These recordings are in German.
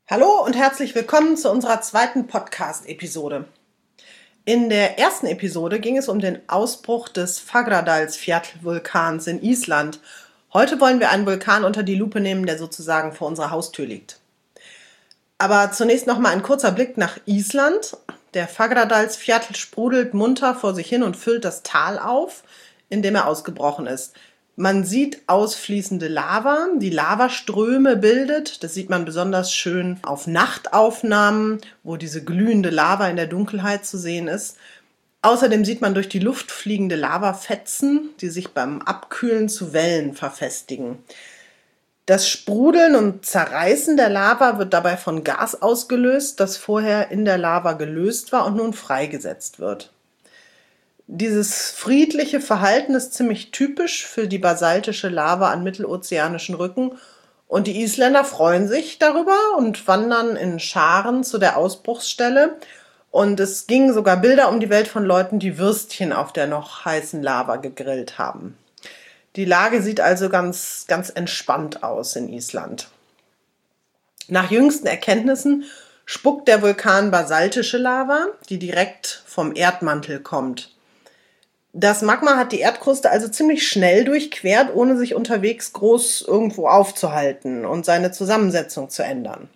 Hallo und herzlich willkommen zu unserer zweiten Podcast-Episode. In der ersten Episode ging es um den Ausbruch des Fagradalsfjall-Vulkans in Island. Heute wollen wir einen Vulkan unter die Lupe nehmen, der sozusagen vor unserer Haustür liegt. Aber zunächst nochmal ein kurzer Blick nach Island. Der Fagradalsfjall sprudelt munter vor sich hin und füllt das Tal auf, in dem er ausgebrochen ist. Man sieht ausfließende Lava, die Lavaströme bildet. Das sieht man besonders schön auf Nachtaufnahmen, wo diese glühende Lava in der Dunkelheit zu sehen ist. Außerdem sieht man durch die Luft fliegende Lavafetzen, die sich beim Abkühlen zu Wellen verfestigen. Das Sprudeln und Zerreißen der Lava wird dabei von Gas ausgelöst, das vorher in der Lava gelöst war und nun freigesetzt wird. Dieses friedliche Verhalten ist ziemlich typisch für die basaltische Lava an mittelozeanischen Rücken und die Isländer freuen sich darüber und wandern in Scharen zu der Ausbruchsstelle und es gingen sogar Bilder um die Welt von Leuten, die Würstchen auf der noch heißen Lava gegrillt haben. Die Lage sieht also ganz, ganz entspannt aus in Island. Nach jüngsten Erkenntnissen spuckt der Vulkan basaltische Lava, die direkt vom Erdmantel kommt. Das Magma hat die Erdkruste also ziemlich schnell durchquert, ohne sich unterwegs groß irgendwo aufzuhalten und seine Zusammensetzung zu ändern.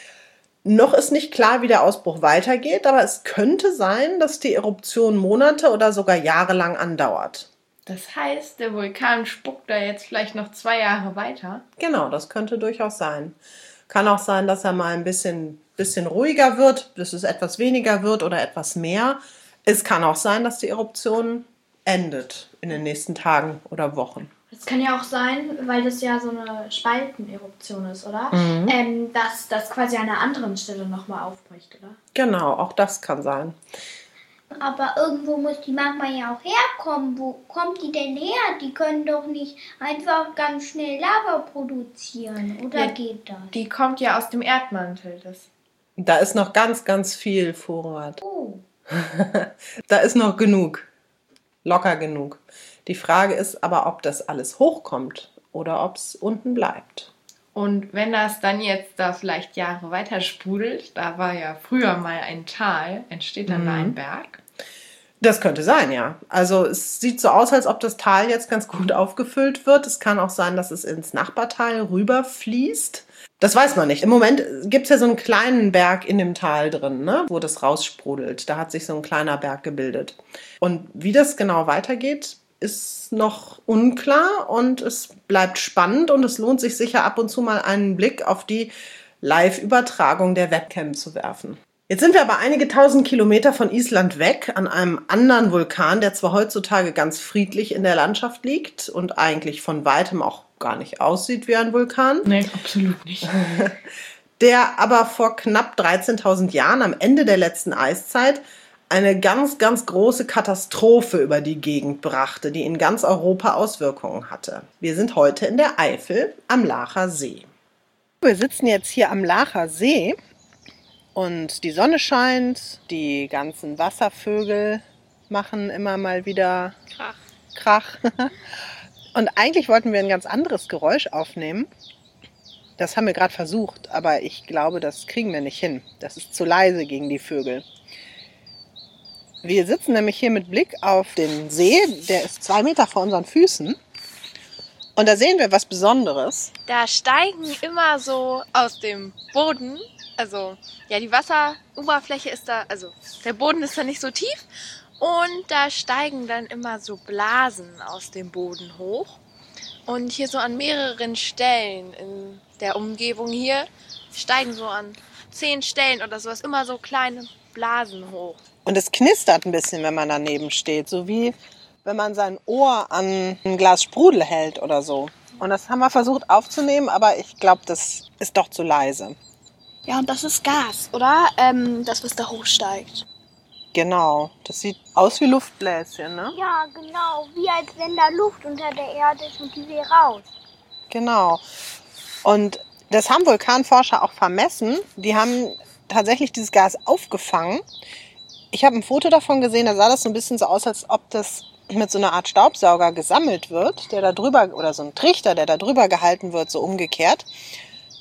Noch ist nicht klar, wie der Ausbruch weitergeht, aber es könnte sein, dass die Eruption Monate oder sogar jahrelang andauert. Das heißt, der Vulkan spuckt da jetzt vielleicht noch 2 Jahre weiter? Genau, das könnte durchaus sein. Kann auch sein, dass er mal ein bisschen ruhiger wird, dass es etwas weniger wird oder etwas mehr. Es kann auch sein, dass die Eruption endet in den nächsten Tagen oder Wochen. Das kann ja auch sein, weil das ja so eine Spalteneruption ist, oder? Dass das quasi an einer anderen Stelle nochmal aufbricht, oder? Genau, auch das kann sein. Aber irgendwo muss die Magma ja auch herkommen. Wo kommt die denn her? Die können doch nicht einfach ganz schnell Lava produzieren. Oder Ja, geht das? Die kommt ja aus dem Erdmantel. Da ist noch ganz, ganz viel Vorrat. Oh. Da ist noch genug. Locker genug. Die Frage ist aber, ob das alles hochkommt oder ob es unten bleibt. Und wenn das dann jetzt da vielleicht Jahre weiter sprudelt, da war ja früher mal ein Tal, entsteht dann da ein Berg? Das könnte sein, ja. Also es sieht so aus, als ob das Tal jetzt ganz gut aufgefüllt wird. Es kann auch sein, dass es ins Nachbartal rüberfließt. Das weiß man nicht. Im Moment gibt es ja so einen kleinen Berg in dem Tal drin, ne, wo das raussprudelt. Da hat sich so ein kleiner Berg gebildet. Und wie das genau weitergeht, ist noch unklar und es bleibt spannend und es lohnt sich sicher ab und zu mal einen Blick auf die Live-Übertragung der Webcam zu werfen. Jetzt sind wir aber einige 1000 Kilometer von Island weg an einem anderen Vulkan, der zwar heutzutage ganz friedlich in der Landschaft liegt und eigentlich von weitem auch gar nicht aussieht wie ein Vulkan. Nee, absolut nicht. Der aber vor knapp 13.000 Jahren am Ende der letzten Eiszeit eine ganz, ganz große Katastrophe über die Gegend brachte, die in ganz Europa Auswirkungen hatte. Wir sind heute in der Eifel am Laacher See. Wir sitzen jetzt hier am Laacher See und die Sonne scheint, die ganzen Wasservögel machen immer mal wieder Krach. Und eigentlich wollten wir ein ganz anderes Geräusch aufnehmen. Das haben wir gerade versucht, aber ich glaube, das kriegen wir nicht hin. Das ist zu leise gegen die Vögel. Wir sitzen nämlich hier mit Blick auf den See, der ist 2 Meter vor unseren Füßen. Und da sehen wir was Besonderes. Da steigen immer so aus dem Boden, also ja, die Wasseroberfläche ist da, also der Boden ist da nicht so tief und da steigen dann immer so Blasen aus dem Boden hoch. Und hier so an mehreren Stellen in der Umgebung hier steigen so an 10 Stellen oder sowas immer so kleine Blasen hoch. Und es knistert ein bisschen, wenn man daneben steht, so wie wenn man sein Ohr an ein Glas Sprudel hält oder so. Und das haben wir versucht aufzunehmen, aber ich glaube, das ist doch zu leise. Ja, und das ist Gas, oder? Das, was da hochsteigt. Genau, das sieht aus wie Luftbläschen, ne? Ja, genau. Wie als wenn da Luft unter der Erde ist und die will raus. Genau. Und das haben Vulkanforscher auch vermessen. Die haben tatsächlich dieses Gas aufgefangen. Ich habe ein Foto davon gesehen, da sah das so ein bisschen so aus, als ob das mit so einer Art Staubsauger gesammelt wird, der da drüber, oder so ein Trichter, der da drüber gehalten wird, so umgekehrt.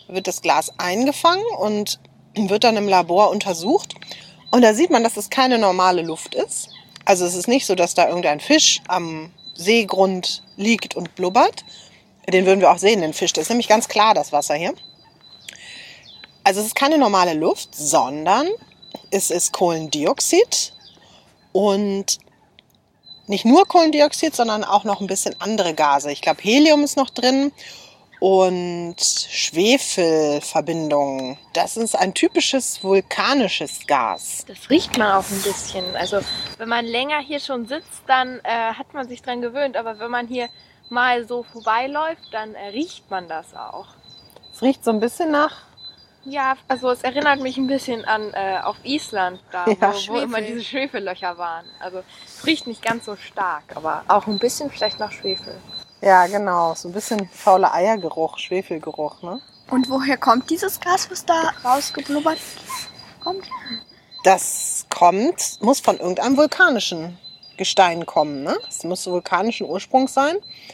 wird das Glas eingefangen und wird dann im Labor untersucht. Und da sieht man, dass es keine normale Luft ist. Also es ist nicht so, dass da irgendein Fisch am Seegrund liegt und blubbert. Den würden wir auch sehen, den Fisch. Das ist nämlich ganz klar, das Wasser hier. Also es ist keine normale Luft, sondern es ist Kohlendioxid. Und nicht nur Kohlendioxid, sondern auch noch ein bisschen andere Gase. Ich glaube, Helium ist noch drin und Schwefelverbindungen. Das ist ein typisches vulkanisches Gas. Das riecht man auch ein bisschen. Also wenn man länger hier schon sitzt, dann hat man sich dran gewöhnt. Aber wenn man hier mal so vorbeiläuft, dann riecht man das auch. Es riecht so ein bisschen nach... Ja, also es erinnert mich ein bisschen an auf Island, da Ja, wo immer diese Schwefellöcher waren. Also es riecht nicht ganz so stark, aber auch ein bisschen vielleicht nach Schwefel. Ja, genau. So ein bisschen faule Eiergeruch, Schwefelgeruch, ne? Und woher kommt dieses Gas, was da rausgeblubbert kommt? Das muss von irgendeinem vulkanischen Gestein kommen, ne? Es muss vulkanischen Ursprungs sein.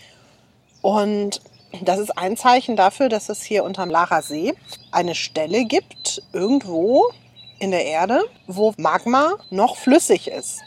Und das ist ein Zeichen dafür, dass es hier unterm Lacher See eine Stelle gibt, irgendwo in der Erde, wo Magma noch flüssig ist.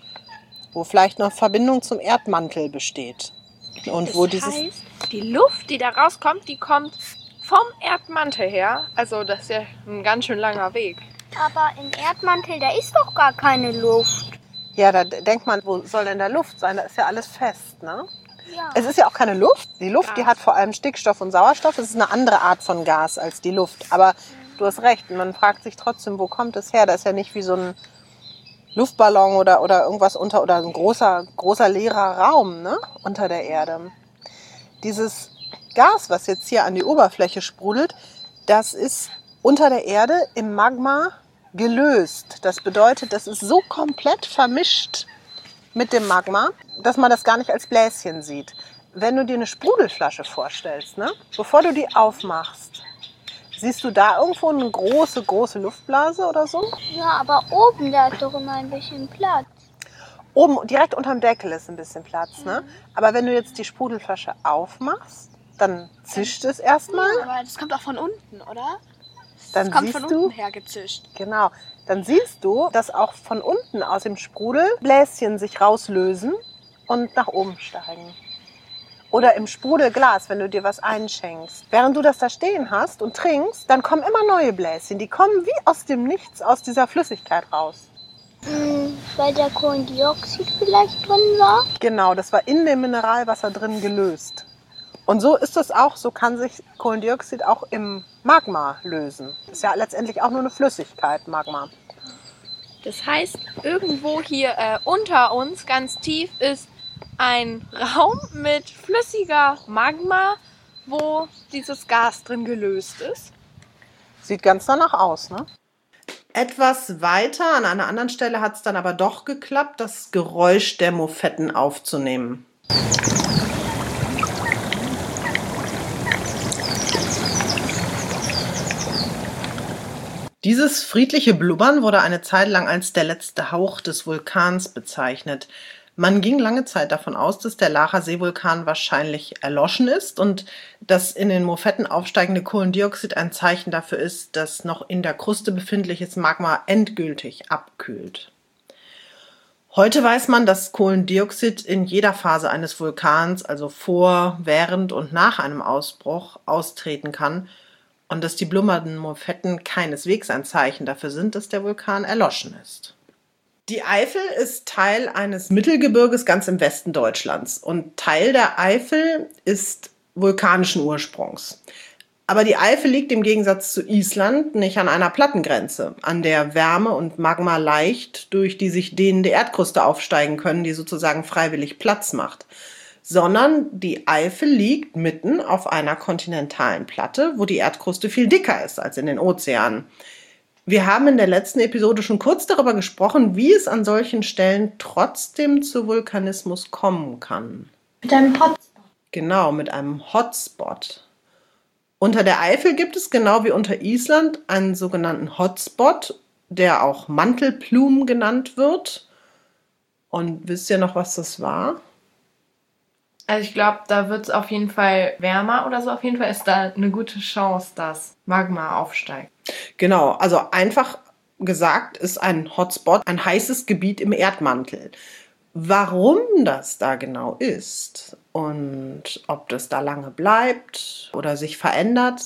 Wo vielleicht noch Verbindung zum Erdmantel besteht. Und wo Das heißt, die Luft, die da rauskommt, die kommt vom Erdmantel her. Also das ist ja ein ganz schön langer Weg. Aber im Erdmantel, da ist doch gar keine Luft. Ja, da denkt man, wo soll denn da Luft sein? Da ist ja alles fest, ne? Ja. Es ist ja auch keine Luft. Die Luft, die hat vor allem Stickstoff und Sauerstoff. Es ist eine andere Art von Gas als die Luft. Aber du hast recht, man fragt sich trotzdem, wo kommt es her? Das ist ja nicht wie so ein Luftballon oder irgendwas unter, oder ein großer leerer Raum, ne? Unter der Erde. Dieses Gas, was jetzt hier an die Oberfläche sprudelt, das ist unter der Erde im Magma gelöst. Das bedeutet, das ist so komplett vermischt mit dem Magma, dass man das gar nicht als Bläschen sieht. Wenn du dir eine Sprudelflasche vorstellst, ne? Bevor du die aufmachst, siehst du da irgendwo eine große Luftblase oder so? Ja, aber oben, da ist doch immer ein bisschen Platz. Oben, direkt unterm Deckel ist ein bisschen Platz, ne? Aber wenn du jetzt die Sprudelflasche aufmachst, dann zischt es erstmal. Aber das kommt auch von unten, oder? Dann Das kommt siehst von du, unten her gezischt. genau, dann siehst du, dass auch von unten aus dem Sprudel Bläschen sich rauslösen und nach oben steigen. Oder im Sprudelglas, wenn du dir was einschenkst. Während du das da stehen hast und trinkst, dann kommen immer neue Bläschen. Die kommen wie aus dem Nichts, aus dieser Flüssigkeit raus. Weil da Kohlendioxid vielleicht drin war. Genau, das war in dem Mineralwasser drin gelöst. Und so ist es auch, so kann sich Kohlendioxid auch im Magma lösen. Ist ja letztendlich auch nur eine Flüssigkeit, Magma. Das heißt, irgendwo hier unter uns, ganz tief, ist ein Raum mit flüssiger Magma, wo dieses Gas drin gelöst ist. Sieht ganz danach aus, ne? Etwas weiter, an einer anderen Stelle hat es dann aber doch geklappt, das Geräusch der Mofetten aufzunehmen. Dieses friedliche Blubbern wurde eine Zeit lang als der letzte Hauch des Vulkans bezeichnet. Man ging lange Zeit davon aus, dass der Lacher Seevulkan wahrscheinlich erloschen ist und das in den Mofetten aufsteigende Kohlendioxid ein Zeichen dafür ist, dass noch in der Kruste befindliches Magma endgültig abkühlt. Heute weiß man, dass Kohlendioxid in jeder Phase eines Vulkans, also vor, während und nach einem Ausbruch, austreten kann und dass die blubbernden Mofetten keineswegs ein Zeichen dafür sind, dass der Vulkan erloschen ist. Die Eifel ist Teil eines Mittelgebirges ganz im Westen Deutschlands und Teil der Eifel ist vulkanischen Ursprungs. Aber die Eifel liegt im Gegensatz zu Island nicht an einer Plattengrenze, an der Wärme und Magma leicht durch die sich dehnende Erdkruste aufsteigen können, die sozusagen freiwillig Platz macht, sondern die Eifel liegt mitten auf einer kontinentalen Platte, wo die Erdkruste viel dicker ist als in den Ozeanen. Wir haben in der letzten Episode schon kurz darüber gesprochen, wie es an solchen Stellen trotzdem zu Vulkanismus kommen kann. Mit einem Hotspot. Genau, mit einem Hotspot. Unter der Eifel gibt es genau wie unter Island einen sogenannten Hotspot, der auch Mantelplume genannt wird. Und wisst ihr noch, was das war? Also ich glaube, da wird es auf jeden Fall wärmer oder so. Auf jeden Fall ist da eine gute Chance, dass Magma aufsteigt. Genau, also einfach gesagt ist ein Hotspot ein heißes Gebiet im Erdmantel. Warum das da genau ist und ob das da lange bleibt oder sich verändert,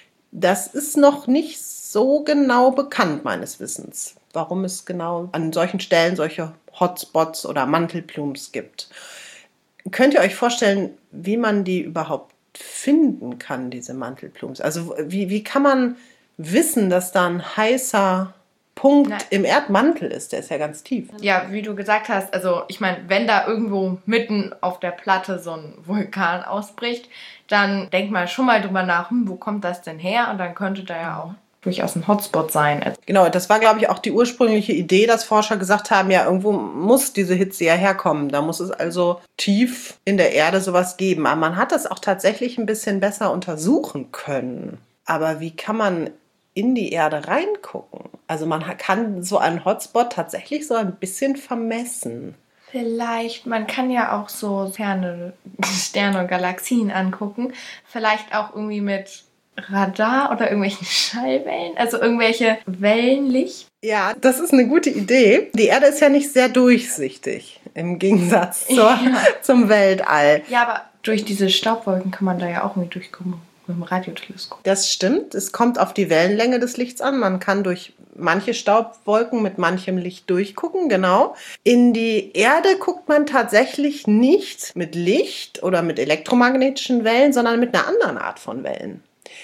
das ist noch nicht so genau bekannt meines Wissens, warum es genau an solchen Stellen solche Hotspots oder Mantelplumes gibt. Könnt ihr euch vorstellen, wie man die überhaupt finden kann, diese Mantelplumes? Also wie kann man wissen, dass da ein heißer Punkt im Erdmantel ist? Der ist ja ganz tief. Ja, wie du gesagt hast, also ich meine, wenn da irgendwo mitten auf der Platte so ein Vulkan ausbricht, dann denkt man schon mal drüber nach, wo kommt das denn her? Und dann könnte da ja auch durchaus ein Hotspot sein. Genau, das war, glaube ich, auch die ursprüngliche Idee, dass Forscher gesagt haben, ja, irgendwo muss diese Hitze ja herkommen. Da muss es also tief in der Erde sowas geben. Aber man hat das auch tatsächlich ein bisschen besser untersuchen können. Aber wie kann man in die Erde reingucken? Also man kann so einen Hotspot tatsächlich so ein bisschen vermessen. Vielleicht, man kann ja auch so ferne Sterne und Galaxien angucken. Vielleicht auch irgendwie mit Radar oder irgendwelchen Schallwellen, also irgendwelche Wellenlicht. Ja, das ist eine gute Idee. Die Erde ist ja nicht sehr durchsichtig im Gegensatz zum Weltall. Ja, aber durch diese Staubwolken kann man da ja auch irgendwie durchkommen mit dem Radioteleskop. Das stimmt. Es kommt auf die Wellenlänge des Lichts an. Man kann durch manche Staubwolken mit manchem Licht durchgucken, genau. In die Erde guckt man tatsächlich nicht mit Licht oder mit elektromagnetischen Wellen, sondern mit einer anderen Art von Wellen.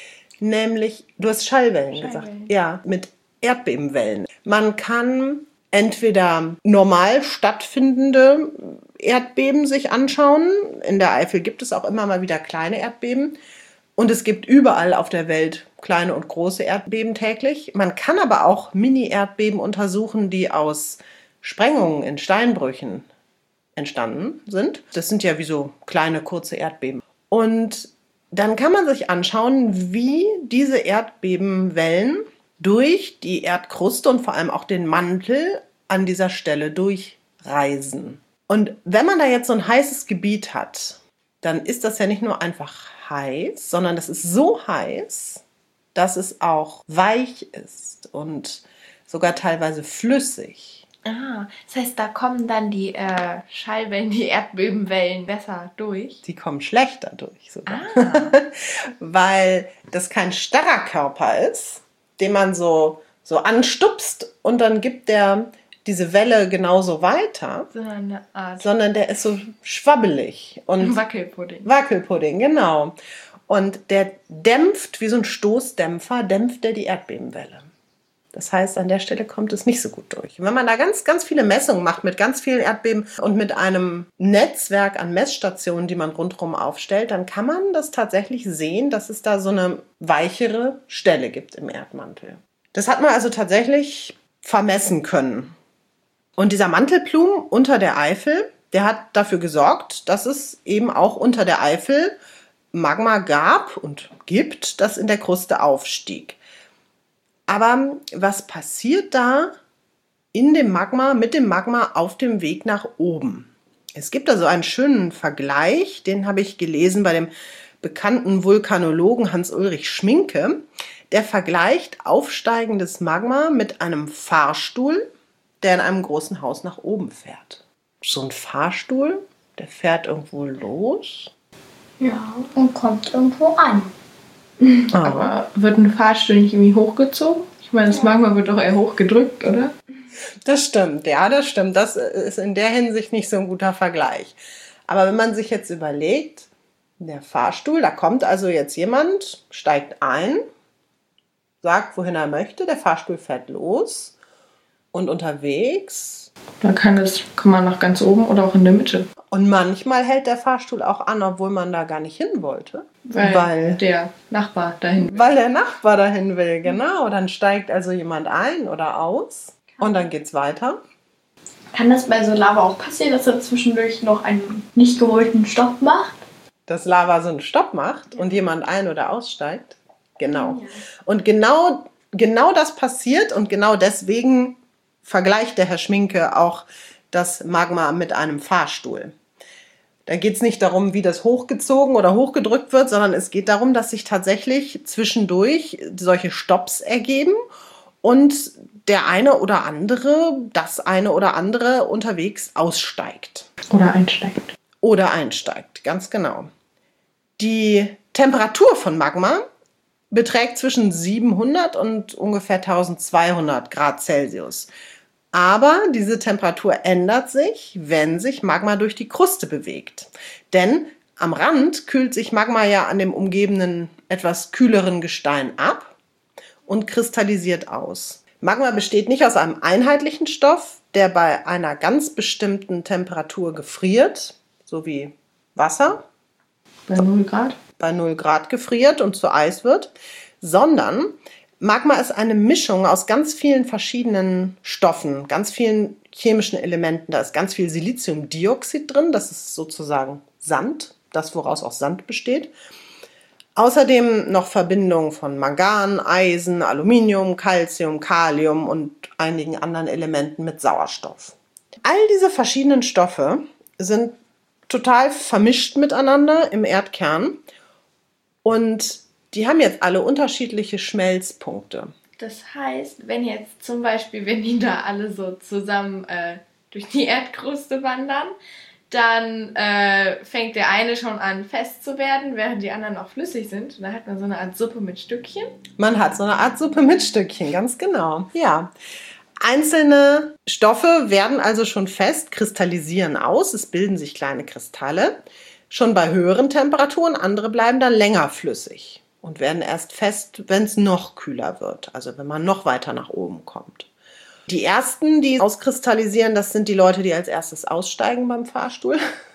Nämlich, du hast Schallwellen gesagt. Ja, mit Erdbebenwellen. Man kann entweder normal stattfindende Erdbeben sich anschauen. In der Eifel gibt es auch immer mal wieder kleine Erdbeben. Und es gibt überall auf der Welt kleine und große Erdbeben täglich. Man kann aber auch Mini-Erdbeben untersuchen, die aus Sprengungen in Steinbrüchen entstanden sind. Das sind ja wie so kleine, kurze Erdbeben. Und dann kann man sich anschauen, wie diese Erdbebenwellen durch die Erdkruste und vor allem auch den Mantel an dieser Stelle durchreisen. Und wenn man da jetzt so ein heißes Gebiet hat, dann ist das ja nicht nur einfach heiß, sondern das ist so heiß, dass es auch weich ist und sogar teilweise flüssig. Ah, das heißt, da kommen dann die Schallwellen, die Erdbebenwellen besser durch? Die kommen schlechter durch sogar. Weil das kein starrer Körper ist, den man so anstupst und dann gibt der diese Welle genauso weiter, sondern der ist so schwabbelig. Und Wackelpudding. Wackelpudding, genau. Und der dämpft, wie so ein Stoßdämpfer, dämpft der die Erdbebenwelle. Das heißt, an der Stelle kommt es nicht so gut durch. Und wenn man da ganz, ganz viele Messungen macht mit ganz vielen Erdbeben und mit einem Netzwerk an Messstationen, die man rundherum aufstellt, dann kann man das tatsächlich sehen, dass es da so eine weichere Stelle gibt im Erdmantel. Das hat man also tatsächlich vermessen können. Und dieser Mantelplum unter der Eifel, der hat dafür gesorgt, dass es eben auch unter der Eifel Magma gab und gibt, das in der Kruste aufstieg. Aber was passiert da in dem Magma, mit dem Magma auf dem Weg nach oben? Es gibt also einen schönen Vergleich, den habe ich gelesen bei dem bekannten Vulkanologen Hans-Ulrich Schminke. Der vergleicht aufsteigendes Magma mit einem Fahrstuhl, der in einem großen Haus nach oben fährt. So ein Fahrstuhl, der fährt irgendwo los. Ja, und kommt irgendwo an. Aber wird ein Fahrstuhl nicht irgendwie hochgezogen? Ich meine, das Magma wird doch eher hochgedrückt, oder? Das stimmt, ja, das stimmt. Das ist in der Hinsicht nicht so ein guter Vergleich. Aber wenn man sich jetzt überlegt, der Fahrstuhl, da kommt also jetzt jemand, steigt ein, sagt, wohin er möchte, der Fahrstuhl fährt los und unterwegs. Da kann man nach ganz oben oder auch in der Mitte. Und manchmal hält der Fahrstuhl auch an, obwohl man da gar nicht hin wollte. Weil der Nachbar dahin will. Weil der Nachbar dahin will, genau. Dann steigt also jemand ein oder aus und dann geht's weiter. Kann das bei so Lava auch passieren, dass er zwischendurch noch einen nicht gewollten Stopp macht? Dass Lava so einen Stopp macht und jemand ein- oder aussteigt? Genau. Ja. Und genau das passiert und genau deswegen vergleicht der Herr Schminke auch das Magma mit einem Fahrstuhl. Da geht es nicht darum, wie das hochgezogen oder hochgedrückt wird, sondern es geht darum, dass sich tatsächlich zwischendurch solche Stopps ergeben und das eine oder andere unterwegs aussteigt. Oder einsteigt, ganz genau. Die Temperatur von Magma beträgt zwischen 700 und ungefähr 1200 Grad Celsius. Aber diese Temperatur ändert sich, wenn sich Magma durch die Kruste bewegt. Denn am Rand kühlt sich Magma ja an dem umgebenden, etwas kühleren Gestein ab und kristallisiert aus. Magma besteht nicht aus einem einheitlichen Stoff, der bei einer ganz bestimmten Temperatur gefriert, so wie Wasser. Bei 0 Grad? Bei 0 Grad gefriert und zu Eis wird, sondern Magma ist eine Mischung aus ganz vielen verschiedenen Stoffen, ganz vielen chemischen Elementen. Da ist ganz viel Siliziumdioxid drin, das ist sozusagen Sand, das woraus auch Sand besteht. Außerdem noch Verbindungen von Mangan, Eisen, Aluminium, Calcium, Kalium und einigen anderen Elementen mit Sauerstoff. All diese verschiedenen Stoffe sind total vermischt miteinander im Erdkern und die haben jetzt alle unterschiedliche Schmelzpunkte. Das heißt, wenn jetzt zum Beispiel, wenn die da alle so zusammen durch die Erdkruste wandern, dann fängt der eine schon an fest zu werden, während die anderen noch flüssig sind. Und da hat man so eine Art Suppe mit Stückchen. Man hat so eine Art Suppe mit Stückchen, ganz genau. Ja. Einzelne Stoffe werden also schon fest, kristallisieren aus. Es bilden sich kleine Kristalle. Schon bei höheren Temperaturen, andere bleiben dann länger flüssig und werden erst fest, wenn es noch kühler wird, also wenn man noch weiter nach oben kommt. Die ersten, die auskristallisieren, das sind die Leute, die als erstes aussteigen beim Fahrstuhl.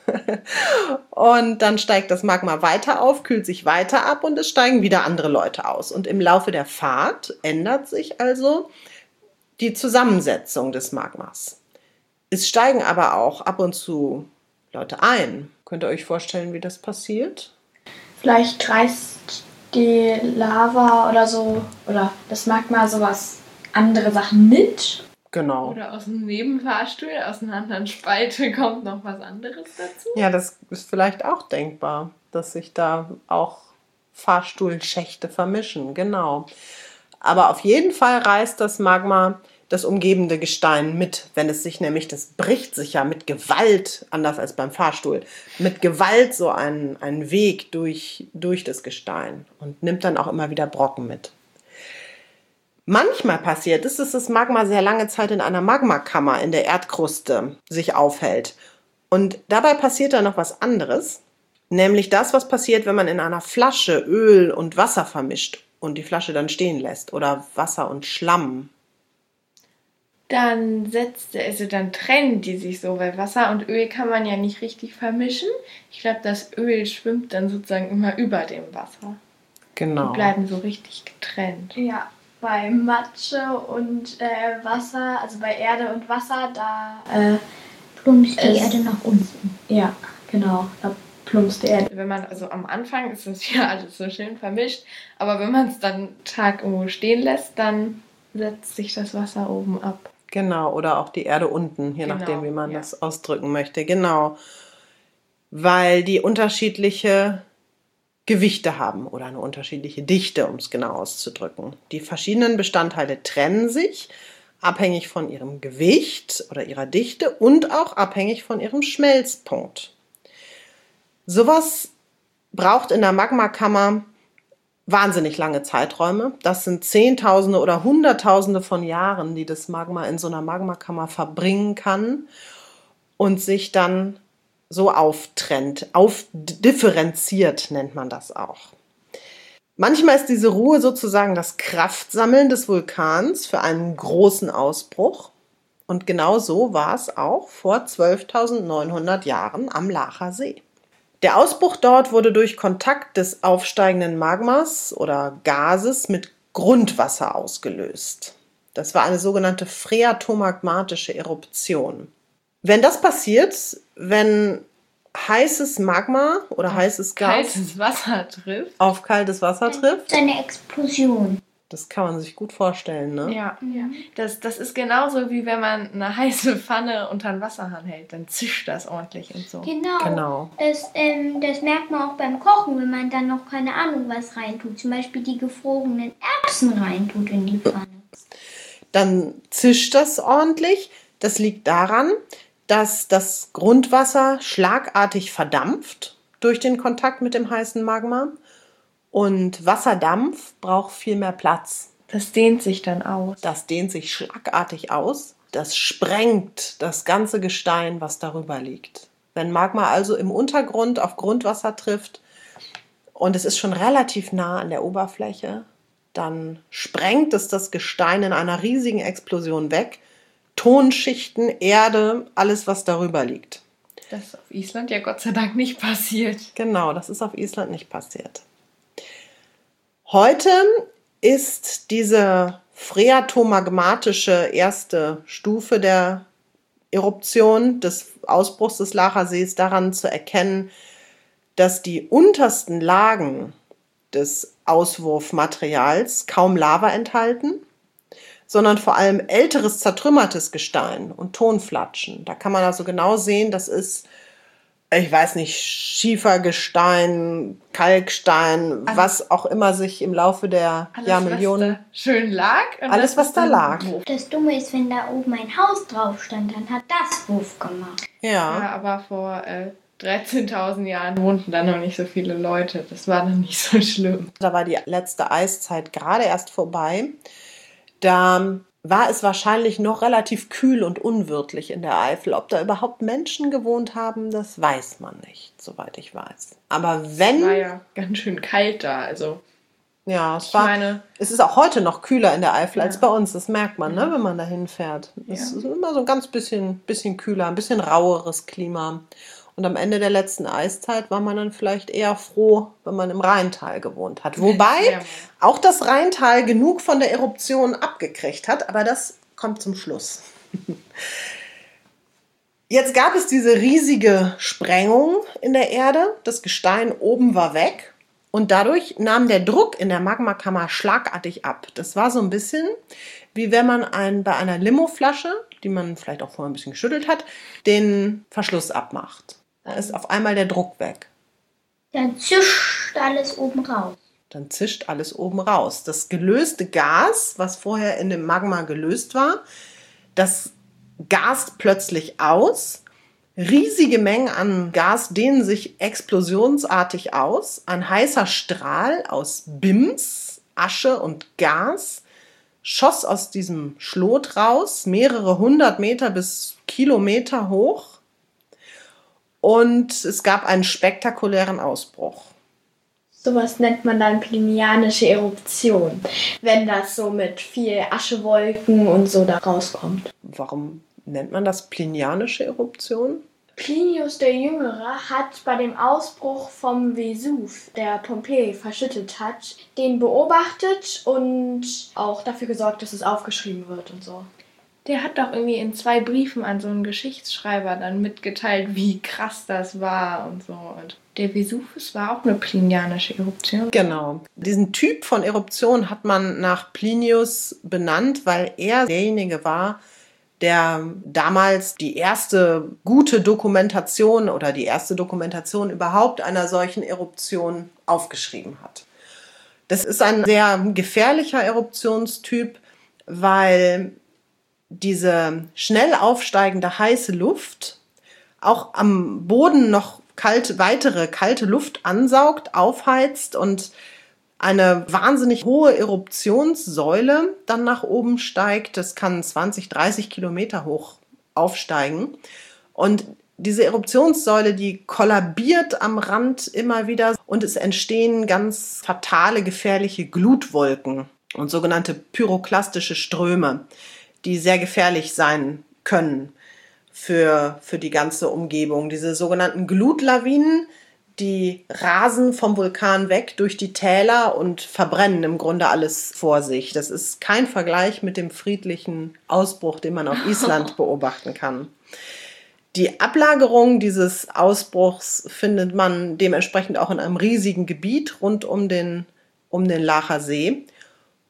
Und dann steigt das Magma weiter auf, kühlt sich weiter ab und es steigen wieder andere Leute aus. Und im Laufe der Fahrt ändert sich also die Zusammensetzung des Magmas. Es steigen aber auch ab und zu Leute ein. Könnt ihr euch vorstellen, wie das passiert? Vielleicht reißt die Lava oder so, oder das Magma sowas, andere Sachen mit. Genau. Oder aus einem Nebenfahrstuhl, aus einer anderen Spalte kommt noch was anderes dazu. Ja, das ist vielleicht auch denkbar, dass sich da auch Fahrstuhlschächte vermischen, genau. Aber auf jeden Fall reißt das Magma das umgebende Gestein mit, wenn es sich nämlich, das bricht sich ja mit Gewalt, anders als beim Fahrstuhl, mit Gewalt so einen Weg durch das Gestein und nimmt dann auch immer wieder Brocken mit. Manchmal passiert es, dass das Magma sehr lange Zeit in einer Magmakammer in der Erdkruste sich aufhält. Und dabei passiert dann noch was anderes, nämlich das, was passiert, wenn man in einer Flasche Öl und Wasser vermischt und die Flasche dann stehen lässt oder Wasser und Schlamm. Dann dann trennen die sich so, weil Wasser und Öl kann man ja nicht richtig vermischen. Ich glaube, das Öl schwimmt dann sozusagen immer über dem Wasser. Genau. Die bleiben so richtig getrennt. Ja, bei Matsche und Wasser, also bei Erde und Wasser, da Plumpst die Erde nach unten. Ja, genau, da plumpst die Erde. Wenn man, also am Anfang ist das ja alles so schön vermischt, aber wenn man es dann einen Tag irgendwo stehen lässt, dann setzt sich das Wasser oben ab. Genau, oder auch die Erde unten, je nachdem, wie man das ausdrücken möchte. Genau, weil die unterschiedliche Gewichte haben oder eine unterschiedliche Dichte, um es genau auszudrücken. Die verschiedenen Bestandteile trennen sich, abhängig von ihrem Gewicht oder ihrer Dichte und auch abhängig von ihrem Schmelzpunkt. Sowas braucht in der Magmakammer wahnsinnig lange Zeiträume. Das sind Zehntausende oder Hunderttausende von Jahren, die das Magma in so einer Magmakammer verbringen kann und sich dann so auftrennt, aufdifferenziert nennt man das auch. Manchmal ist diese Ruhe sozusagen das Kraftsammeln des Vulkans für einen großen Ausbruch. Und genau so war es auch vor 12.900 Jahren am Lacher See. Der Ausbruch dort wurde durch Kontakt des aufsteigenden Magmas oder Gases mit Grundwasser ausgelöst. Das war eine sogenannte phreatomagmatische Eruption. Wenn das passiert, wenn heißes Magma oder heißes Gas kaltes Wasser trifft, auf kaltes Wasser trifft, Eine Explosion. Das kann man sich gut vorstellen, ne? Ja. Das ist genauso wie wenn man eine heiße Pfanne unter den Wasserhahn hält, dann zischt das ordentlich und so. Genau. Das merkt man auch beim Kochen, wenn man dann noch keine Ahnung was reintut. Zum Beispiel die gefrorenen Erbsen reintut in die Pfanne. Dann zischt das ordentlich. Das liegt daran, dass das Grundwasser schlagartig verdampft durch den Kontakt mit dem heißen Magma. Und Wasserdampf braucht viel mehr Platz. Das dehnt sich dann aus. Das dehnt sich schlagartig aus. Das sprengt das ganze Gestein, was darüber liegt. Wenn Magma also im Untergrund auf Grundwasser trifft und es ist schon relativ nah an der Oberfläche, dann sprengt es das Gestein in einer riesigen Explosion weg. Tonschichten, Erde, alles, was darüber liegt. Das ist auf Island ja Gott sei Dank nicht passiert. Genau, das ist auf Island nicht passiert. Heute ist diese phreatomagmatische erste Stufe der Eruption des Ausbruchs des Lachersees daran zu erkennen, dass die untersten Lagen des Auswurfmaterials kaum Lava enthalten, sondern vor allem älteres zertrümmertes Gestein und Tonflatschen. Da kann man also genau sehen, das ist, ich weiß nicht, Schiefergestein, Kalkstein, was auch immer sich im Laufe der Jahrmillionen... Was da schön lag. Alles, was da lag. Das Dumme ist, wenn da oben ein Haus drauf stand, dann hat das Wuff gemacht. Ja, aber vor 13.000 Jahren wohnten da noch nicht so viele Leute. Das war dann nicht so schlimm. Da war die letzte Eiszeit gerade erst vorbei. Da war es wahrscheinlich noch relativ kühl und unwirtlich in der Eifel. Ob da überhaupt Menschen gewohnt haben, das weiß man nicht, soweit ich weiß. Aber wenn... Es war ja ganz schön kalt da, also... Ja, es ist auch heute noch kühler in der Eifel als bei uns. Das merkt man, ne, wenn man da hinfährt. Es ist immer so ein ganz bisschen kühler, ein bisschen raueres Klima. Und am Ende der letzten Eiszeit war man dann vielleicht eher froh, wenn man im Rheintal gewohnt hat. Wobei auch das Rheintal genug von der Eruption abgekriegt hat, aber das kommt zum Schluss. Jetzt gab es diese riesige Sprengung in der Erde. Das Gestein oben war weg und dadurch nahm der Druck in der Magmakammer schlagartig ab. Das war so ein bisschen wie wenn man bei einer Limoflasche, die man vielleicht auch vorher ein bisschen geschüttelt hat, den Verschluss abmacht. Da ist auf einmal der Druck weg. Dann zischt alles oben raus. Dann zischt alles oben raus. Das gelöste Gas, was vorher in dem Magma gelöst war, das gast plötzlich aus. Riesige Mengen an Gas dehnen sich explosionsartig aus. Ein heißer Strahl aus Bims, Asche und Gas schoss aus diesem Schlot raus, mehrere 100 Meter bis Kilometer hoch. Und es gab einen spektakulären Ausbruch. Sowas nennt man dann plinianische Eruption, wenn das so mit viel Aschewolken und so da rauskommt. Warum nennt man das plinianische Eruption? Plinius der Jüngere hat bei dem Ausbruch vom Vesuv, der Pompeji verschüttet hat, den beobachtet und auch dafür gesorgt, dass es aufgeschrieben wird und so. Der hat doch irgendwie in 2 Briefen an so einen Geschichtsschreiber dann mitgeteilt, wie krass das war und so. Und der Vesuvius war auch eine plinianische Eruption. Genau. Diesen Typ von Eruption hat man nach Plinius benannt, weil er derjenige war, der damals die erste gute Dokumentation oder die erste Dokumentation überhaupt einer solchen Eruption aufgeschrieben hat. Das ist ein sehr gefährlicher Eruptionstyp, weil diese schnell aufsteigende heiße Luft auch am Boden noch weitere kalte Luft ansaugt, aufheizt und eine wahnsinnig hohe Eruptionssäule dann nach oben steigt. Das kann 20, 30 Kilometer hoch aufsteigen. Und diese Eruptionssäule, die kollabiert am Rand immer wieder und es entstehen ganz fatale, gefährliche Glutwolken und sogenannte pyroklastische Ströme, die sehr gefährlich sein können für die ganze Umgebung. Diese sogenannten Glutlawinen, die rasen vom Vulkan weg durch die Täler und verbrennen im Grunde alles vor sich. Das ist kein Vergleich mit dem friedlichen Ausbruch, den man auf Island beobachten kann. Die Ablagerung dieses Ausbruchs findet man dementsprechend auch in einem riesigen Gebiet rund um den Lachersee.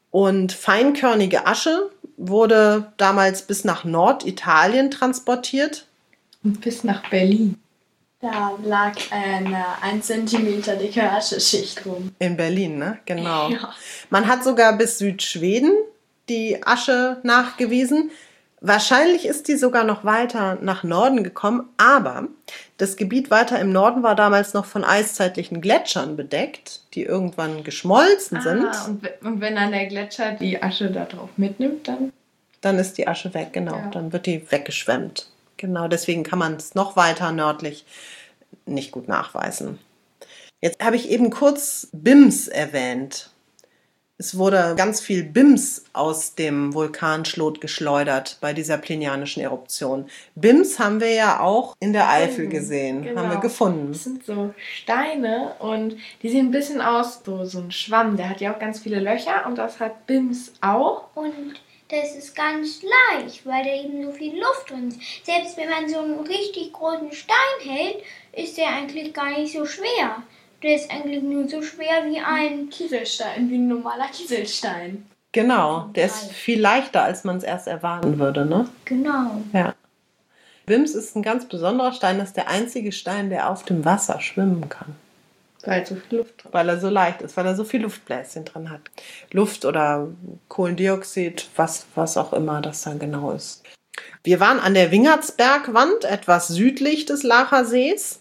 Und feinkörnige Asche wurde damals bis nach Norditalien transportiert. Und bis nach Berlin. Da lag eine 1 Zentimeter dicke Ascheschicht rum. In Berlin, ne? Genau. Ja. Man hat sogar bis Südschweden die Asche nachgewiesen. Wahrscheinlich ist die sogar noch weiter nach Norden gekommen, aber das Gebiet weiter im Norden war damals noch von eiszeitlichen Gletschern bedeckt, die irgendwann geschmolzen sind. Und wenn dann der Gletscher die Asche da drauf mitnimmt, Dann ist die Asche weg, genau. Ja. Dann wird die weggeschwemmt. Genau, deswegen kann man es noch weiter nördlich nicht gut nachweisen. Jetzt habe ich eben kurz BIMS erwähnt. Es wurde ganz viel BIMS aus dem Vulkanschlot geschleudert bei dieser plinianischen Eruption. BIMS haben wir ja auch in der Eifel gesehen, Genau. haben wir gefunden. Das sind so Steine und die sehen ein bisschen aus, so ein Schwamm, der hat ja auch ganz viele Löcher und das hat BIMS auch. Und das ist ganz leicht, weil da eben so viel Luft drin ist. Selbst wenn man so einen richtig großen Stein hält, ist der eigentlich gar nicht so schwer. Der ist eigentlich nur so schwer wie ein... Kieselstein, wie ein normaler Kieselstein. Genau, der ist viel leichter, als man es erst erwarten würde, ne? Genau. Ja. BIMS ist ein ganz besonderer Stein, das ist der einzige Stein, der auf dem Wasser schwimmen kann. Weil so viel Luft drin. Weil er so leicht ist, weil er so viel Luftbläschen drin hat. Luft oder Kohlendioxid, was auch immer das dann genau ist. Wir waren an der Wingertsbergwand, etwas südlich des Lacher Sees,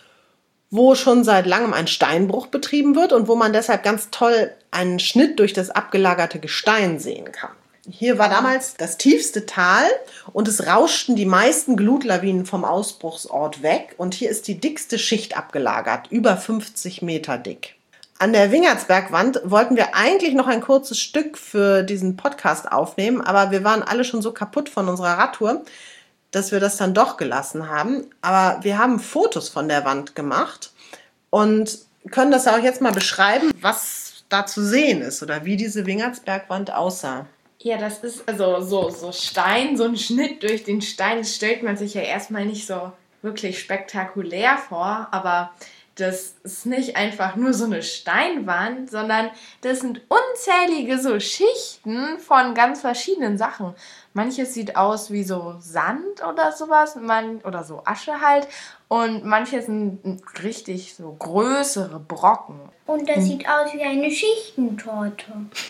wo schon seit langem ein Steinbruch betrieben wird und wo man deshalb ganz toll einen Schnitt durch das abgelagerte Gestein sehen kann. Hier war damals das tiefste Tal und es rauschten die meisten Glutlawinen vom Ausbruchsort weg und hier ist die dickste Schicht abgelagert, über 50 Meter dick. An der Wingertsbergwand wollten wir eigentlich noch ein kurzes Stück für diesen Podcast aufnehmen, aber wir waren alle schon so kaputt von unserer Radtour, dass wir das dann doch gelassen haben. Aber wir haben Fotos von der Wand gemacht und können das auch jetzt mal beschreiben, was da zu sehen ist oder wie diese Wingertsbergwand aussah. Ja, das ist also so Stein, so ein Schnitt durch den Stein, das stellt man sich ja erstmal nicht so wirklich spektakulär vor, aber das ist nicht einfach nur so eine Steinwand, sondern das sind unzählige so Schichten von ganz verschiedenen Sachen. Manches sieht aus wie so Sand oder sowas, oder so Asche halt. Und manche sind richtig so größere Brocken. Und das sieht aus wie eine Schichtentorte.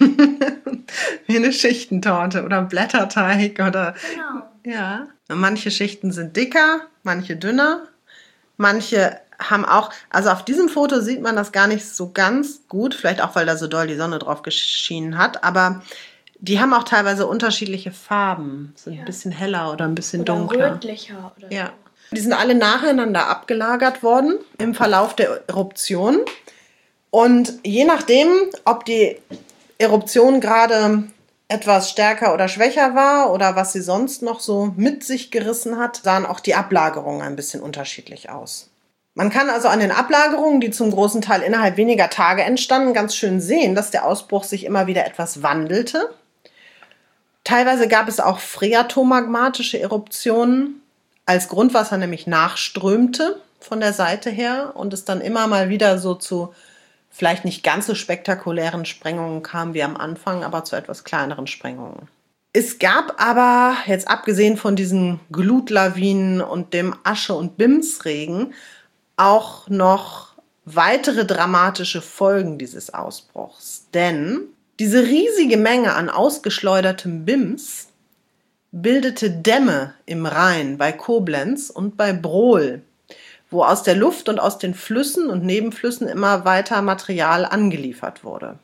Wie eine Schichtentorte oder ein Blätterteig oder... Genau. Ja. Manche Schichten sind dicker, manche dünner. Manche haben auch... Also auf diesem Foto sieht man das gar nicht so ganz gut. Vielleicht auch, weil da so doll die Sonne drauf geschienen hat. Aber die haben auch teilweise unterschiedliche Farben. So ein bisschen heller oder ein bisschen dunkler. Rötlicher oder Ja. Die sind alle nacheinander abgelagert worden im Verlauf der Eruption. Und je nachdem, ob die Eruption gerade etwas stärker oder schwächer war oder was sie sonst noch so mit sich gerissen hat, sahen auch die Ablagerungen ein bisschen unterschiedlich aus. Man kann also an den Ablagerungen, die zum großen Teil innerhalb weniger Tage entstanden, ganz schön sehen, dass der Ausbruch sich immer wieder etwas wandelte. Teilweise gab es auch phreatomagmatische Eruptionen, als Grundwasser nämlich nachströmte von der Seite her und es dann immer mal wieder so zu vielleicht nicht ganz so spektakulären Sprengungen kam wie am Anfang, aber zu etwas kleineren Sprengungen. Es gab aber, jetzt abgesehen von diesen Glutlawinen und dem Asche- und Bimsregen, auch noch weitere dramatische Folgen dieses Ausbruchs. Denn diese riesige Menge an ausgeschleudertem Bims bildete Dämme im Rhein bei Koblenz und bei Brohl, wo aus der Luft und aus den Flüssen und Nebenflüssen immer weiter Material angeliefert wurde.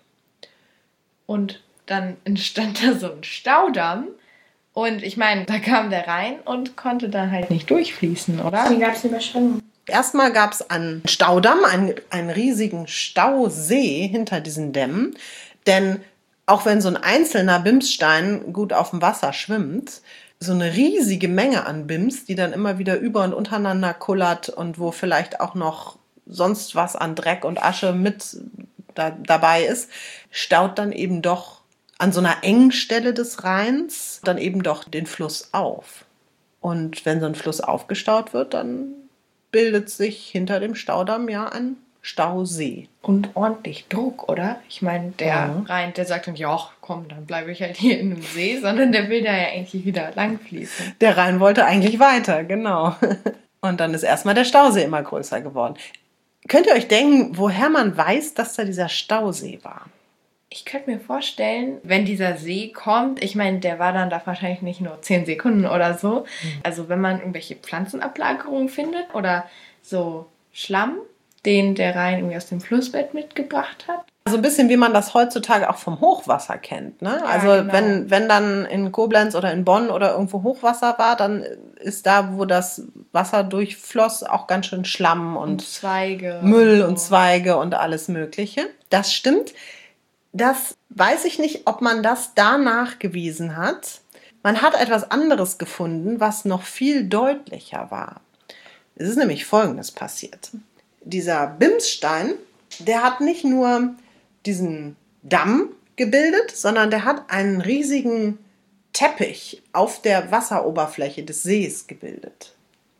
Und dann entstand da so ein Staudamm. Und ich meine, da kam der Rhein und konnte da halt nicht durchfließen, oder? Deswegen gab es eine Überschwemmung. Erstmal gab es einen Staudamm, einen riesigen Stausee hinter diesen Dämmen. Denn auch wenn so ein einzelner Bimsstein gut auf dem Wasser schwimmt, so eine riesige Menge an Bims, die dann immer wieder über und untereinander kullert und wo vielleicht auch noch sonst was an Dreck und Asche mit dabei ist, staut dann eben doch an so einer engen Stelle des Rheins dann eben doch den Fluss auf. Und wenn so ein Fluss aufgestaut wird, dann bildet sich hinter dem Staudamm ja ein Stausee. Und ordentlich Druck, oder? Ich meine, der Rhein, der sagt dann, ja, komm, dann bleibe ich halt hier in einem See, sondern der will da ja eigentlich wieder langfließen. Der Rhein wollte eigentlich weiter, genau. Und dann ist erstmal der Stausee immer größer geworden. Könnt ihr euch denken, woher man weiß, dass da dieser Stausee war? Ich könnte mir vorstellen, wenn dieser See kommt, ich meine, der war dann da wahrscheinlich nicht nur 10 Sekunden oder so. Also wenn man irgendwelche Pflanzenablagerungen findet oder so Schlamm, den der Rhein irgendwie aus dem Flussbett mitgebracht hat. Also ein bisschen wie man das heutzutage auch vom Hochwasser kennt. Ne? Ja, also genau. wenn dann in Koblenz oder in Bonn oder irgendwo Hochwasser war, dann ist da, wo das Wasser durchfloss, auch ganz schön Schlamm und Zweige. Müll so. und Zweige und alles Mögliche. Das stimmt. Das weiß ich nicht, ob man das da nachgewiesen hat. Man hat etwas anderes gefunden, was noch viel deutlicher war. Es ist nämlich Folgendes passiert. Dieser Bimsstein, der hat nicht nur diesen Damm gebildet, sondern der hat einen riesigen Teppich auf der Wasseroberfläche des Sees gebildet.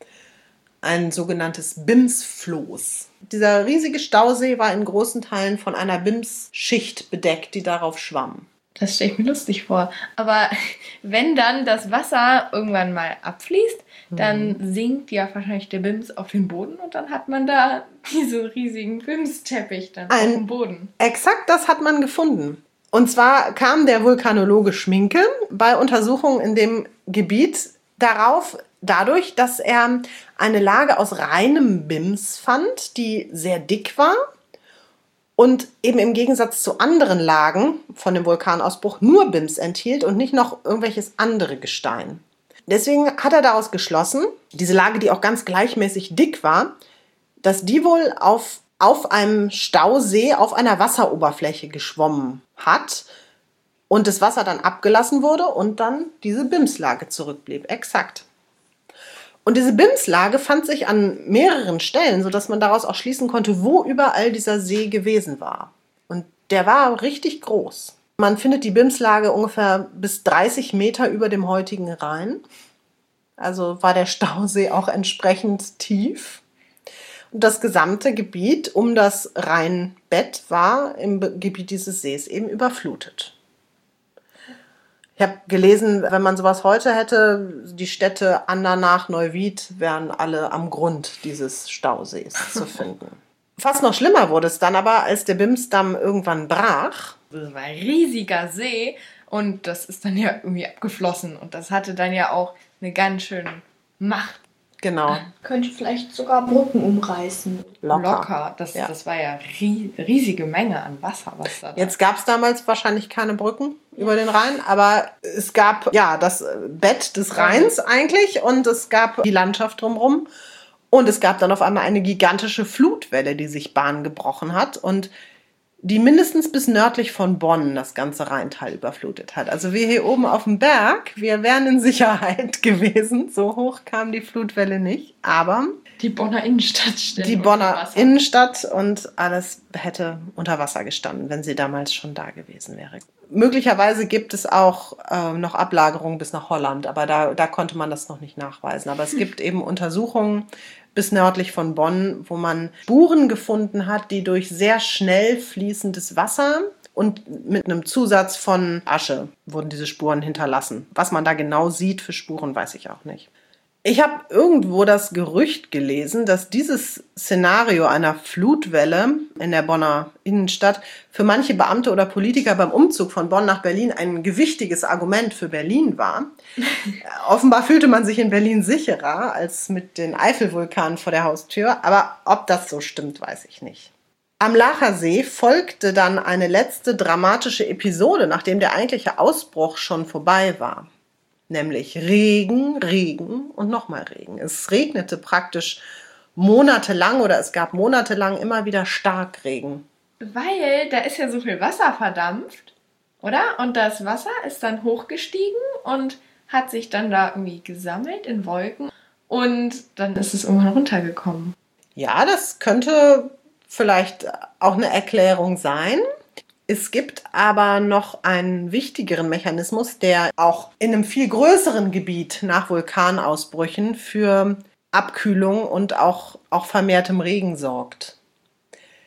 Ein sogenanntes Bimsfloß. Dieser riesige Stausee war in großen Teilen von einer Bimsschicht bedeckt, die darauf schwamm. Das stelle ich mir lustig vor. Aber wenn dann das Wasser irgendwann mal abfließt, dann sinkt ja wahrscheinlich der Bims auf den Boden und dann hat man da diesen riesigen Bimsteppich dann auf dem Boden. Exakt das hat man gefunden. Und zwar kam der Vulkanologe Schminke bei Untersuchungen in dem Gebiet darauf, dadurch, dass er eine Lage aus reinem Bims fand, die sehr dick war und eben im Gegensatz zu anderen Lagen von dem Vulkanausbruch nur Bims enthielt und nicht noch irgendwelches andere Gestein. Deswegen hat er daraus geschlossen, diese Lage, die auch ganz gleichmäßig dick war, dass die wohl auf einem Stausee auf einer Wasseroberfläche geschwommen hat und das Wasser dann abgelassen wurde und dann diese Bimslage zurückblieb. Exakt. Und diese Bimslage fand sich an mehreren Stellen, sodass man daraus auch schließen konnte, wo überall dieser See gewesen war. Und der war richtig groß. Man findet die Bimslage ungefähr bis 30 Meter über dem heutigen Rhein. Also war der Stausee auch entsprechend tief. Und das gesamte Gebiet um das Rheinbett war im Gebiet dieses Sees eben überflutet. Ich habe gelesen, wenn man sowas heute hätte, die Städte Andernach, Neuwied wären alle am Grund dieses Stausees zu finden. Fast noch schlimmer wurde es dann aber, als der Bimsdamm irgendwann brach. Das war ein riesiger See und das ist dann ja irgendwie abgeflossen und das hatte dann ja auch eine ganz schöne Macht. Genau. Könnte vielleicht sogar Brücken umreißen. Locker. Ja. Das war ja riesige Menge an Wasser, was da. Jetzt gab es damals wahrscheinlich keine Brücken über den Rhein, aber es gab ja das Bett des Rheins eigentlich und es gab die Landschaft drumherum und es gab dann auf einmal eine gigantische Flutwelle, die sich Bahn gebrochen hat und die mindestens bis nördlich von Bonn das ganze Rheintal überflutet hat. Also wir hier oben auf dem Berg, wir wären in Sicherheit gewesen. So hoch kam die Flutwelle nicht, aber die Bonner Innenstadt stand die Bonner Innenstadt und alles hätte unter Wasser gestanden, wenn sie damals schon da gewesen wäre. Möglicherweise gibt es auch noch Ablagerungen bis nach Holland, aber da konnte man das noch nicht nachweisen. Aber es gibt eben Untersuchungen bis nördlich von Bonn, wo man Spuren gefunden hat, die durch sehr schnell fließendes Wasser und mit einem Zusatz von Asche wurden diese Spuren hinterlassen. Was man da genau sieht für Spuren, weiß ich auch nicht. Ich habe irgendwo das Gerücht gelesen, dass dieses Szenario einer Flutwelle in der Bonner Innenstadt für manche Beamte oder Politiker beim Umzug von Bonn nach Berlin ein gewichtiges Argument für Berlin war. Offenbar fühlte man sich in Berlin sicherer als mit den Eifelvulkanen vor der Haustür, aber ob das so stimmt, weiß ich nicht. Am Lacher See folgte dann eine letzte dramatische Episode, nachdem der eigentliche Ausbruch schon vorbei war. Nämlich Regen, Regen und nochmal Regen. Es regnete praktisch monatelang oder es gab monatelang immer wieder Starkregen. Weil da ist ja so viel Wasser verdampft, oder? Und das Wasser ist dann hochgestiegen und hat sich dann da irgendwie gesammelt in Wolken und dann ist es irgendwann runtergekommen. Ja, das könnte vielleicht auch eine Erklärung sein. Es gibt aber noch einen wichtigeren Mechanismus, der auch in einem viel größeren Gebiet nach Vulkanausbrüchen für Abkühlung und auch vermehrtem Regen sorgt.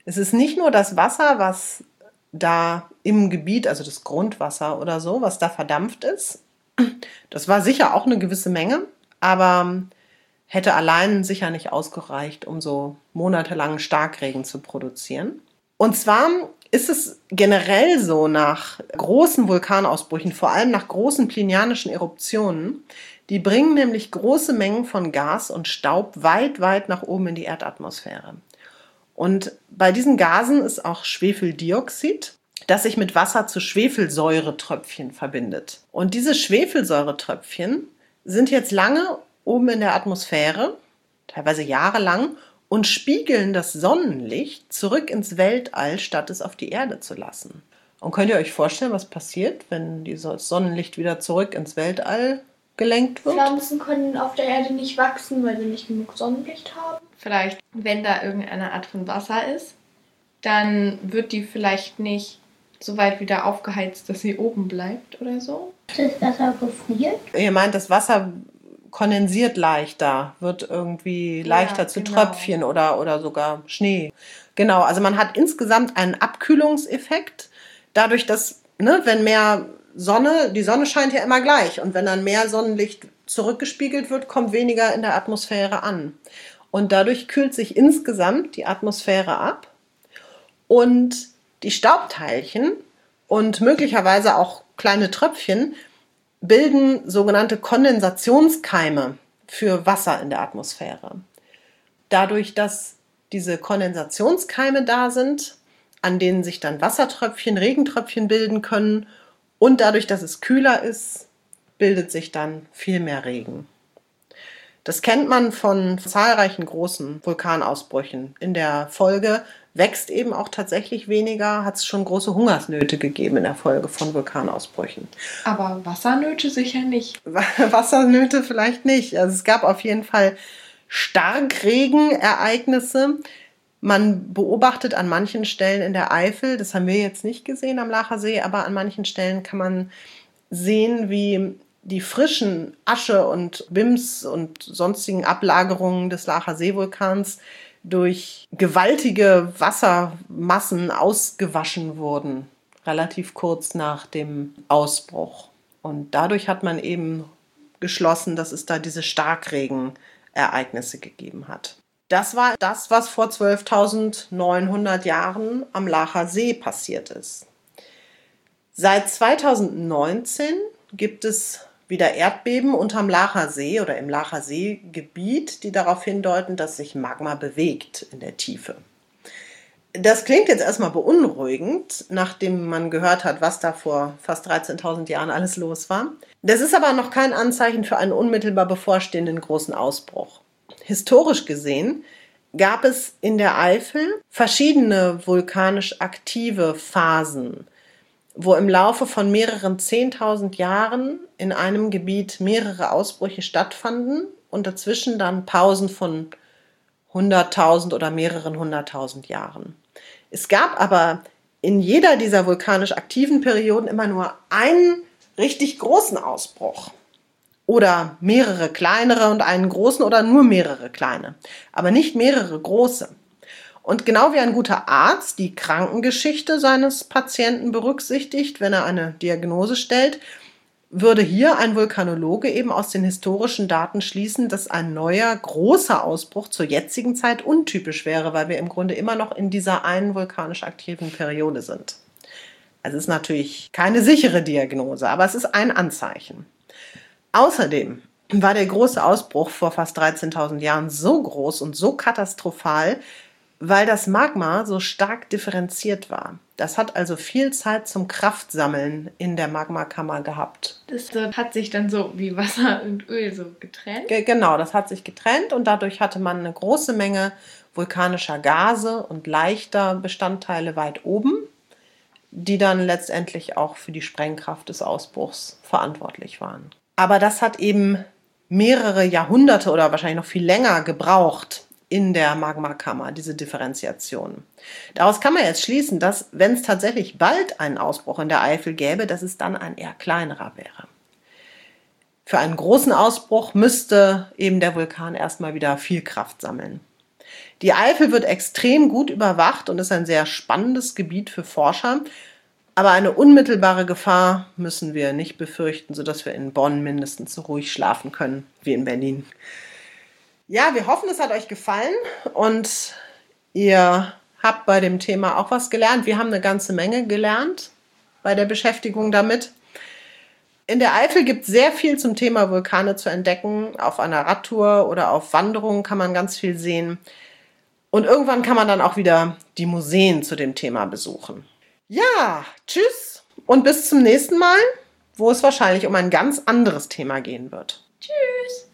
Es ist nicht nur das Wasser, was da im Gebiet, also das Grundwasser oder so, was da verdampft ist. Das war sicher auch eine gewisse Menge, aber hätte allein sicher nicht ausgereicht, um so monatelangen Starkregen zu produzieren. Und zwar ist es generell so nach großen Vulkanausbrüchen, vor allem nach großen plinianischen Eruptionen, die bringen nämlich große Mengen von Gas und Staub weit, weit nach oben in die Erdatmosphäre. Und bei diesen Gasen ist auch Schwefeldioxid, das sich mit Wasser zu Schwefelsäuretröpfchen verbindet. Und diese Schwefelsäuretröpfchen sind jetzt lange oben in der Atmosphäre, teilweise jahrelang, und spiegeln das Sonnenlicht zurück ins Weltall, statt es auf die Erde zu lassen. Und könnt ihr euch vorstellen, was passiert, wenn dieses Sonnenlicht wieder zurück ins Weltall gelenkt wird? Pflanzen können auf der Erde nicht wachsen, weil sie nicht genug Sonnenlicht haben. Vielleicht, wenn da irgendeine Art von Wasser ist, dann wird die vielleicht nicht so weit wieder aufgeheizt, dass sie oben bleibt oder so. Das Wasser gefriert? Ihr meint, das Wasser kondensiert leichter, wird irgendwie leichter zu genau. Tröpfchen oder sogar Schnee. Genau, also man hat insgesamt einen Abkühlungseffekt, dadurch, dass, wenn mehr Sonne, die Sonne scheint ja immer gleich, und wenn dann mehr Sonnenlicht zurückgespiegelt wird, kommt weniger in der Atmosphäre an. Und dadurch kühlt sich insgesamt die Atmosphäre ab und die Staubteilchen und möglicherweise auch kleine Tröpfchen bilden sogenannte Kondensationskeime für Wasser in der Atmosphäre. Dadurch, dass diese Kondensationskeime da sind, an denen sich dann Wassertröpfchen, Regentröpfchen bilden können, und dadurch, dass es kühler ist, bildet sich dann viel mehr Regen. Das kennt man von zahlreichen großen Vulkanausbrüchen. In der Folge wächst eben auch tatsächlich weniger, hat es schon große Hungersnöte gegeben in der Folge von Vulkanausbrüchen. Aber Wassernöte sicher nicht. Wassernöte vielleicht nicht. Also es gab auf jeden Fall Starkregenereignisse. Man beobachtet an manchen Stellen in der Eifel, das haben wir jetzt nicht gesehen am Lacher See, aber an manchen Stellen kann man sehen, wie die frischen Asche und Bims und sonstigen Ablagerungen des Lacher Seevulkans durch gewaltige Wassermassen ausgewaschen wurden, relativ kurz nach dem Ausbruch. Und dadurch hat man eben geschlossen, dass es da diese Starkregenereignisse gegeben hat. Das war das, was vor 12.900 Jahren am Lacher See passiert ist. Seit 2019 gibt es wieder Erdbeben unterm Lacher See oder im Lacher See-Gebiet, die darauf hindeuten, dass sich Magma bewegt in der Tiefe. Das klingt jetzt erstmal beunruhigend, nachdem man gehört hat, was da vor fast 13.000 Jahren alles los war. Das ist aber noch kein Anzeichen für einen unmittelbar bevorstehenden großen Ausbruch. Historisch gesehen gab es in der Eifel verschiedene vulkanisch aktive Phasen, wo im Laufe von mehreren 10.000 Jahren in einem Gebiet mehrere Ausbrüche stattfanden und dazwischen dann Pausen von 100.000 oder mehreren 100.000 Jahren. Es gab aber in jeder dieser vulkanisch aktiven Perioden immer nur einen richtig großen Ausbruch. Oder mehrere kleinere und einen großen oder nur mehrere kleine, aber nicht mehrere große. Und genau wie ein guter Arzt die Krankengeschichte seines Patienten berücksichtigt, wenn er eine Diagnose stellt, würde hier ein Vulkanologe eben aus den historischen Daten schließen, dass ein neuer großer Ausbruch zur jetzigen Zeit untypisch wäre, weil wir im Grunde immer noch in dieser einen vulkanisch aktiven Periode sind. Also es ist natürlich keine sichere Diagnose, aber es ist ein Anzeichen. Außerdem war der große Ausbruch vor fast 13.000 Jahren so groß und so katastrophal, weil das Magma so stark differenziert war. Das hat also viel Zeit zum Kraftsammeln in der Magmakammer gehabt. Das hat sich dann so wie Wasser und Öl so getrennt? Genau, das hat sich getrennt und dadurch hatte man eine große Menge vulkanischer Gase und leichter Bestandteile weit oben, die dann letztendlich auch für die Sprengkraft des Ausbruchs verantwortlich waren. Aber das hat eben mehrere Jahrhunderte oder wahrscheinlich noch viel länger gebraucht in der Magmakammer, diese Differenziation. Daraus kann man jetzt schließen, dass, wenn es tatsächlich bald einen Ausbruch in der Eifel gäbe, dass es dann ein eher kleinerer wäre. Für einen großen Ausbruch müsste eben der Vulkan erstmal wieder viel Kraft sammeln. Die Eifel wird extrem gut überwacht und ist ein sehr spannendes Gebiet für Forscher. Aber eine unmittelbare Gefahr müssen wir nicht befürchten, sodass wir in Bonn mindestens so ruhig schlafen können wie in Berlin. Ja, wir hoffen, es hat euch gefallen und ihr habt bei dem Thema auch was gelernt. Wir haben eine ganze Menge gelernt bei der Beschäftigung damit. In der Eifel gibt es sehr viel zum Thema Vulkane zu entdecken. Auf einer Radtour oder auf Wanderungen kann man ganz viel sehen. Und irgendwann kann man dann auch wieder die Museen zu dem Thema besuchen. Ja, tschüss und bis zum nächsten Mal, wo es wahrscheinlich um ein ganz anderes Thema gehen wird. Tschüss!